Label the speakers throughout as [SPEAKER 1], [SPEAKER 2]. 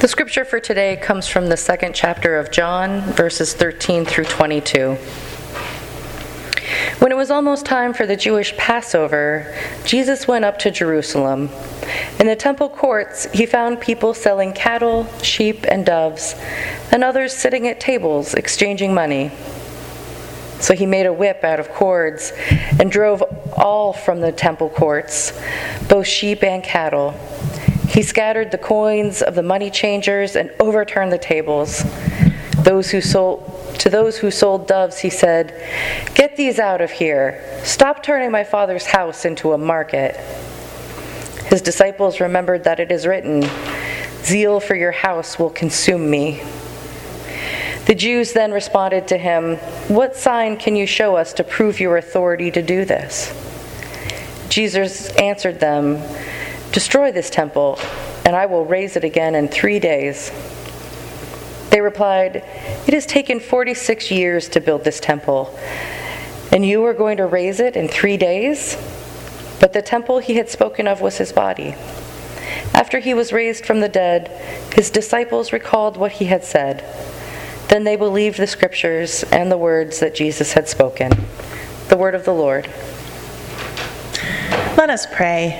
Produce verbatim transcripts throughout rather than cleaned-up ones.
[SPEAKER 1] The scripture for today comes from the second chapter of John, verses thirteen through twenty-two. When it was almost time for the Jewish Passover, Jesus went up to Jerusalem. In the temple courts, he found people selling cattle, sheep, and doves, and others sitting at tables exchanging money. So he made a whip out of cords and drove all from the temple courts, both sheep and cattle. He scattered the coins of the money changers and overturned the tables. Those who sold To those who sold doves, he said, "Get these out of here. Stop turning my Father's house into a market." His disciples remembered that it is written, "Zeal for your house will consume me." The Jews then responded to him, "What sign can you show us to prove your authority to do this?" Jesus answered them, "Destroy this temple, and I will raise it again in three days." They replied, "It has taken forty-six years to build this temple, and you are going to raise it in three days?" But the temple he had spoken of was his body. After he was raised from the dead, his disciples recalled what he had said. Then they believed the scriptures and the words that Jesus had spoken. The word of the Lord.
[SPEAKER 2] Let us pray.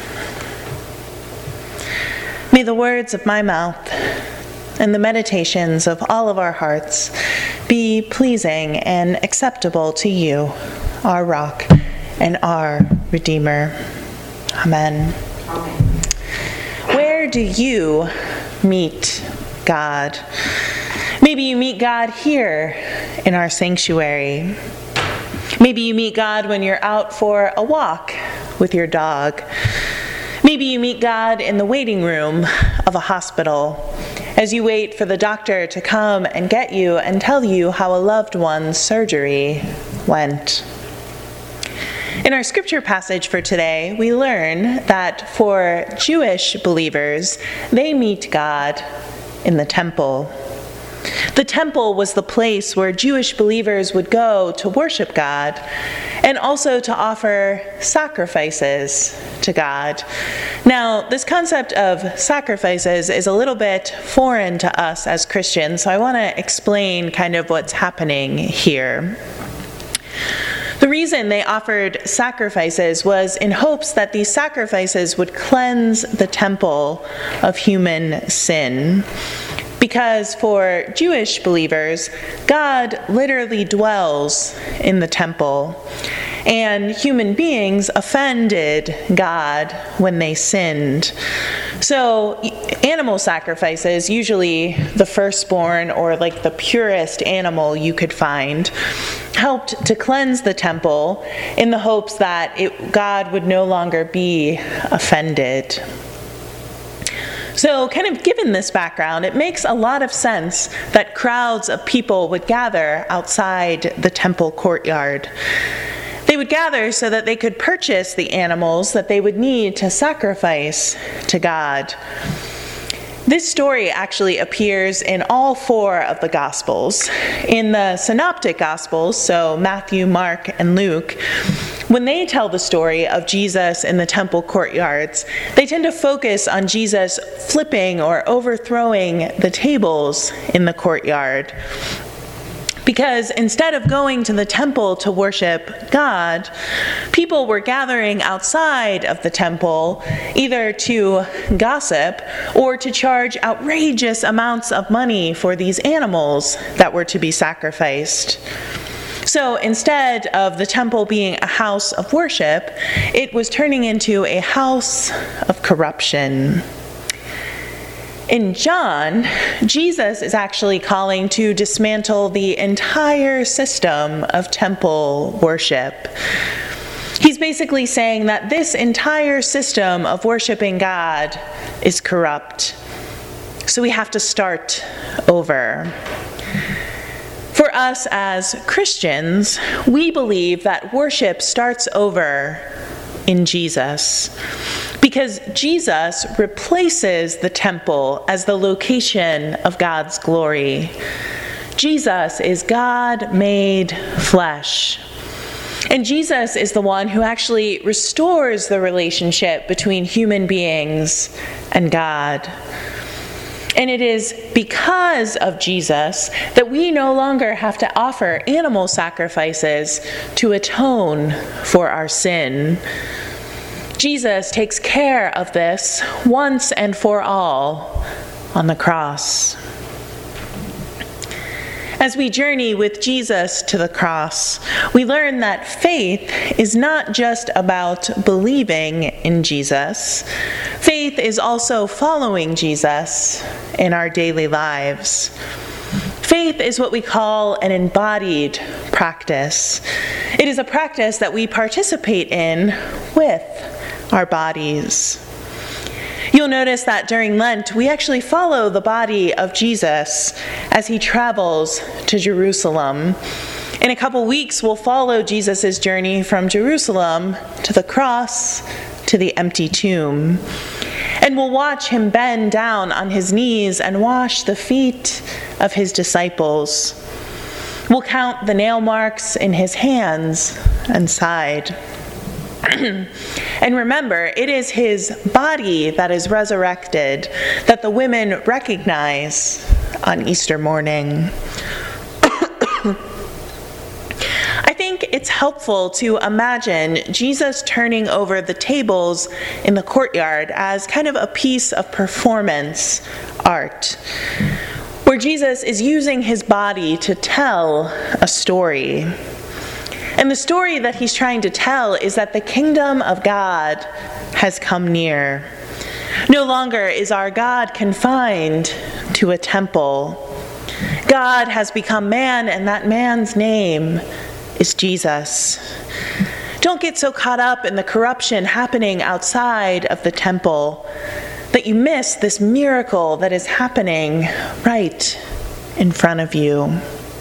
[SPEAKER 2] May the words of my mouth and the meditations of all of our hearts be pleasing and acceptable to you, our rock and our Redeemer. Amen. Amen. Where do you meet God? Maybe you meet God here in our sanctuary. Maybe you meet God when you're out for a walk with your dog. Maybe you meet God in the waiting room of a hospital as you wait for the doctor to come and get you and tell you how a loved one's surgery went. In our scripture passage for today, we learn that for Jewish believers, they meet God in the temple. The temple was the place where Jewish believers would go to worship God and also to offer sacrifices to God. Now, this concept of sacrifices is a little bit foreign to us as Christians, so I want to explain kind of what's happening here. The reason they offered sacrifices was in hopes that these sacrifices would cleanse the temple of human sin. Because for Jewish believers, God literally dwells in the temple, and human beings offended God when they sinned. So animal sacrifices, usually the firstborn or like the purest animal you could find, helped to cleanse the temple in the hopes that it, God would no longer be offended. So kind of given this background, it makes a lot of sense that crowds of people would gather outside the temple courtyard. They would gather so that they could purchase the animals that they would need to sacrifice to God. This story actually appears in all four of the Gospels. In the Synoptic Gospels, so Matthew, Mark, and Luke, when they tell the story of Jesus in the temple courtyards, they tend to focus on Jesus flipping or overthrowing the tables in the courtyard. Because instead of going to the temple to worship God, people were gathering outside of the temple either to gossip or to charge outrageous amounts of money for these animals that were to be sacrificed. So instead of the temple being a house of worship, it was turning into a house of corruption. In John, Jesus is actually calling to dismantle the entire system of temple worship. He's basically saying that this entire system of worshiping God is corrupt. So we have to start over. For us as Christians, we believe that worship starts over in Jesus, because Jesus replaces the temple as the location of God's glory. Jesus is God made flesh. And Jesus is the one who actually restores the relationship between human beings and God. And it is because of Jesus that we no longer have to offer animal sacrifices to atone for our sin. Jesus takes care of this once and for all on the cross. As we journey with Jesus to the cross, we learn that faith is not just about believing in Jesus. Faith is also following Jesus in our daily lives. Faith is what we call an embodied practice. It is a practice that we participate in with our bodies. You'll notice that during Lent, we actually follow the body of Jesus as he travels to Jerusalem. In a couple weeks, we'll follow Jesus' journey from Jerusalem to the cross to the empty tomb. And we'll watch him bend down on his knees and wash the feet of his disciples. We'll count the nail marks in his hands and side. And remember, it is his body that is resurrected that the women recognize on Easter morning. I think it's helpful to imagine Jesus turning over the tables in the courtyard as kind of a piece of performance art, where Jesus is using his body to tell a story. And the story that he's trying to tell is that the kingdom of God has come near. No longer is our God confined to a temple. God has become man, and that man's name is Jesus. Don't get so caught up in the corruption happening outside of the temple that you miss this miracle that is happening right in front of you.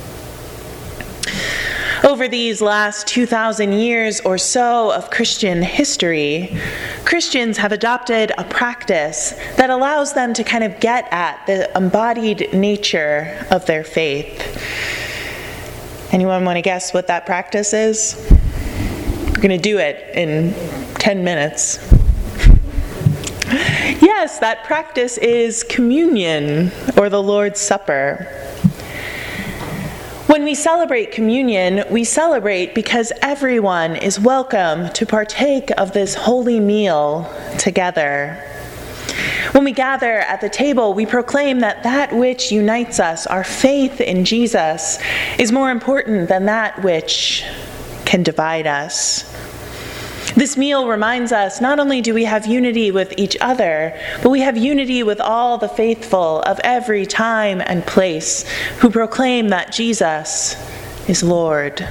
[SPEAKER 2] Over these last two thousand years or so of Christian history, Christians have adopted a practice that allows them to kind of get at the embodied nature of their faith. Anyone want to guess what that practice is? We're going to do it in ten minutes. Yes, that practice is communion, or the Lord's Supper. When we celebrate communion, we celebrate because everyone is welcome to partake of this holy meal together. When we gather at the table, we proclaim that that which unites us, our faith in Jesus, is more important than that which can divide us. This meal reminds us not only do we have unity with each other, but we have unity with all the faithful of every time and place who proclaim that Jesus is Lord.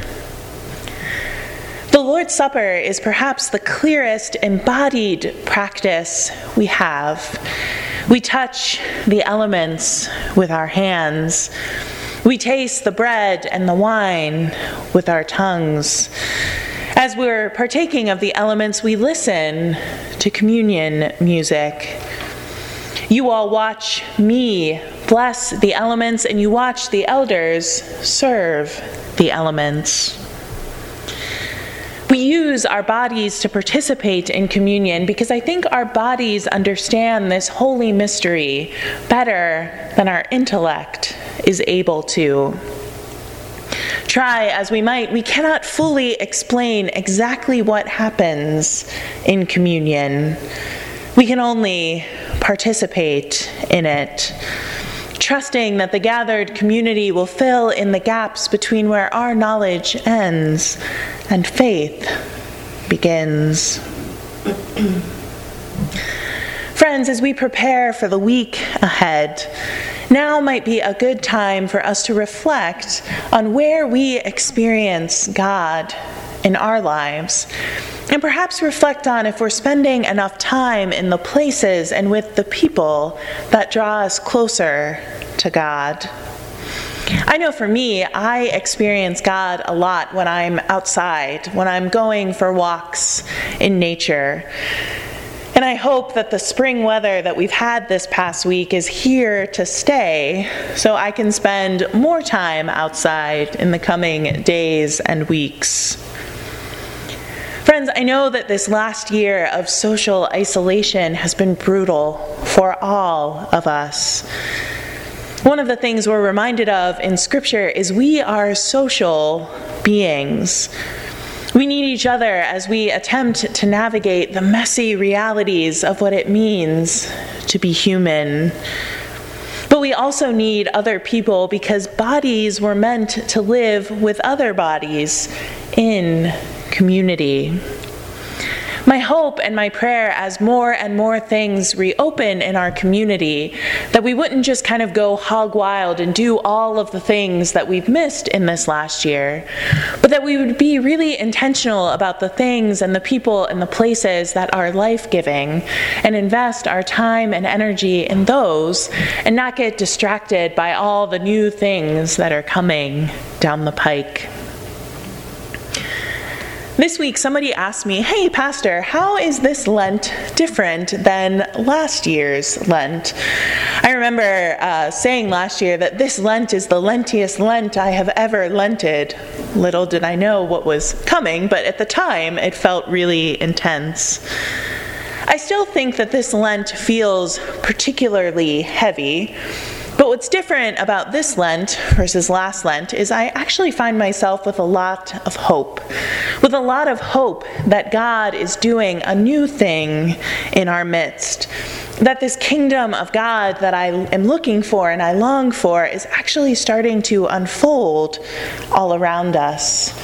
[SPEAKER 2] The Lord's Supper is perhaps the clearest embodied practice we have. We touch the elements with our hands. We taste the bread and the wine with our tongues. As we're partaking of the elements, we listen to communion music. You all watch me bless the elements, and you watch the elders serve the elements. We use our bodies to participate in communion because I think our bodies understand this holy mystery better than our intellect is able to. Try as we might, we cannot fully explain exactly what happens in communion. We can only participate in it, trusting that the gathered community will fill in the gaps between where our knowledge ends and faith begins. Friends, as we prepare for the week ahead, now might be a good time for us to reflect on where we experience God in our lives, and perhaps reflect on if we're spending enough time in the places and with the people that draw us closer to God. I know for me, I experience God a lot when I'm outside, when I'm going for walks in nature. And I hope that the spring weather that we've had this past week is here to stay, so I can spend more time outside in the coming days and weeks. Friends, Friends, I know that this last year of social isolation has been brutal for all of us. One of the things we're reminded of in Scripture is we are social beings. We need each other as we attempt to navigate the messy realities of what it means to be human. But we also need other people because bodies were meant to live with other bodies in community. My hope and my prayer as more and more things reopen in our community, that we wouldn't just kind of go hog wild and do all of the things that we've missed in this last year, but that we would be really intentional about the things and the people and the places that are life-giving and invest our time and energy in those and not get distracted by all the new things that are coming down the pike. This week, somebody asked me, hey, Pastor, how is this Lent different than last year's Lent? I remember uh, saying last year that this Lent is the lentiest Lent I have ever lented. Little did I know what was coming, but at the time, it felt really intense. I still think that this Lent feels particularly heavy. But what's different about this Lent versus last Lent is I actually find myself with a lot of hope. With a lot of hope that God is doing a new thing in our midst. That this kingdom of God that I am looking for and I long for is actually starting to unfold all around us.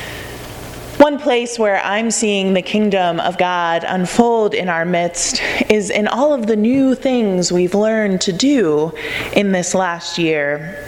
[SPEAKER 2] One place where I'm seeing the kingdom of God unfold in our midst is in all of the new things we've learned to do in this last year.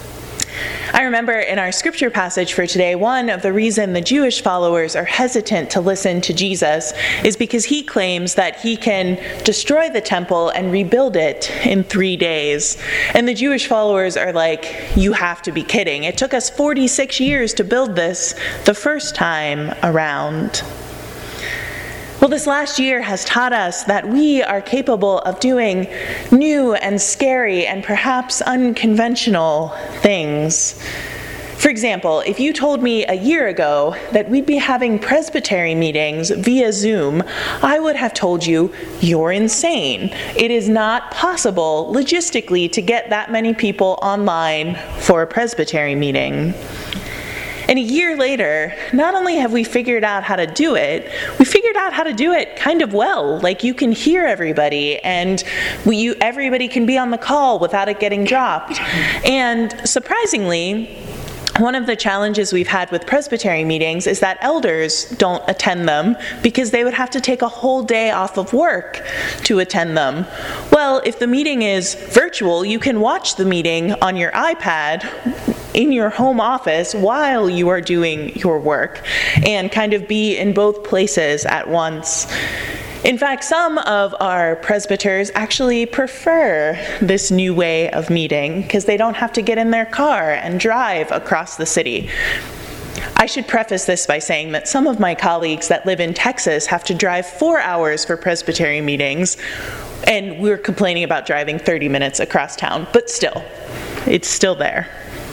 [SPEAKER 2] I remember in our scripture passage for today, one of the reasons the Jewish followers are hesitant to listen to Jesus is because he claims that he can destroy the temple and rebuild it in three days. And the Jewish followers are like, you have to be kidding. It took us forty-six years to build this the first time around. Well, this last year has taught us that we are capable of doing new and scary and perhaps unconventional things. For example, if you told me a year ago that we'd be having presbytery meetings via Zoom, I would have told you, you're insane. It is not possible logistically to get that many people online for a presbytery meeting. And a year later, not only have we figured out how to do it, we figured out how to do it kind of well. Like you can hear everybody and we, you, everybody can be on the call without it getting dropped. And surprisingly, one of the challenges we've had with presbytery meetings is that elders don't attend them because they would have to take a whole day off of work to attend them. Well, if the meeting is virtual, you can watch the meeting on your iPad in your home office while you are doing your work and kind of be in both places at once. In fact, some of our presbyters actually prefer this new way of meeting because they don't have to get in their car and drive across the city. I should preface this by saying that some of my colleagues that live in Texas have to drive four hours for presbytery meetings, and we're complaining about driving thirty minutes across town, but still, it's still there.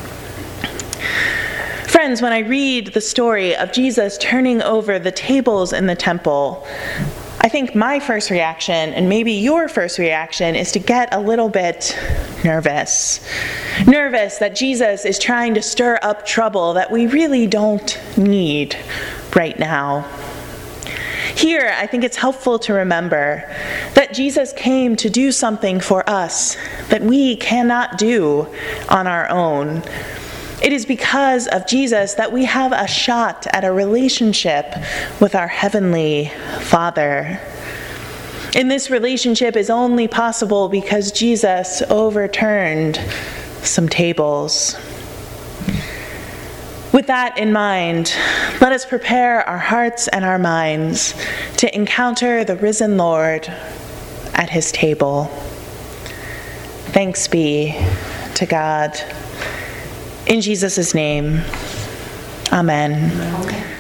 [SPEAKER 2] Friends, when I read the story of Jesus turning over the tables in the temple, I think my first reaction, and maybe your first reaction, is to get a little bit nervous. Nervous that Jesus is trying to stir up trouble that we really don't need right now. Here, I think it's helpful to remember that Jesus came to do something for us that we cannot do on our own. It is because of Jesus that we have a shot at a relationship with our Heavenly Father. And this relationship is only possible because Jesus overturned some tables. With that in mind, let us prepare our hearts and our minds to encounter the risen Lord at his table. Thanks be to God. In Jesus' name, amen.